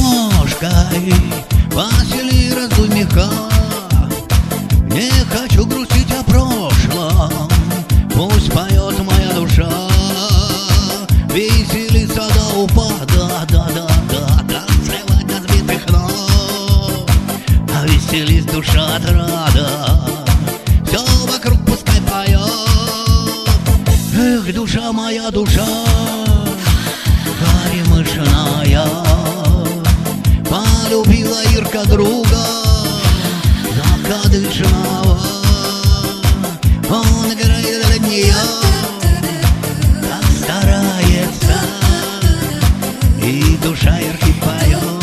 гармошкой, Василий, раздуй меха. Не хочу грустить о прошлом, пусть поет моя душа. Веселиться до упада, танцевать до сбитых ног. А веселись, душа отрада, все вокруг пускай поет. Эх, душа моя, душа горемышная, полюбила Ирка друга закадычного. Он играет для нее, так старается, и душа Ирки поет,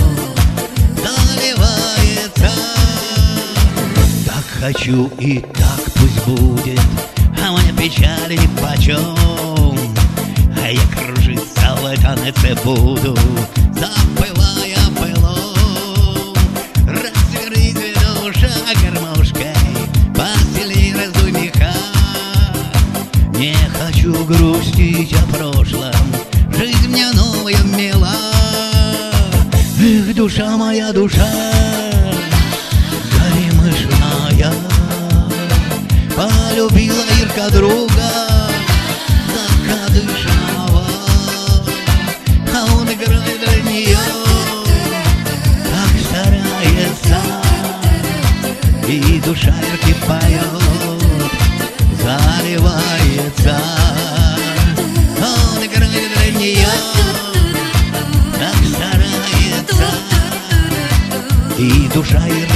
заливается. Так хочу и так пусть будет, а мне печали нипочем. А я кружиться в танце буду, забывая пылом. Разверните, душа, гармошкой, Василий, раздуй меха. Не хочу грустить о прошлом, жизнь мне новая мила. Эх, душа моя, душа горемышная, полюбила Ирка друга закадычного. А он играет для нее, так старается, и душа Ирки поет, заливается. Он играет для нее, так старается, и душа Ирки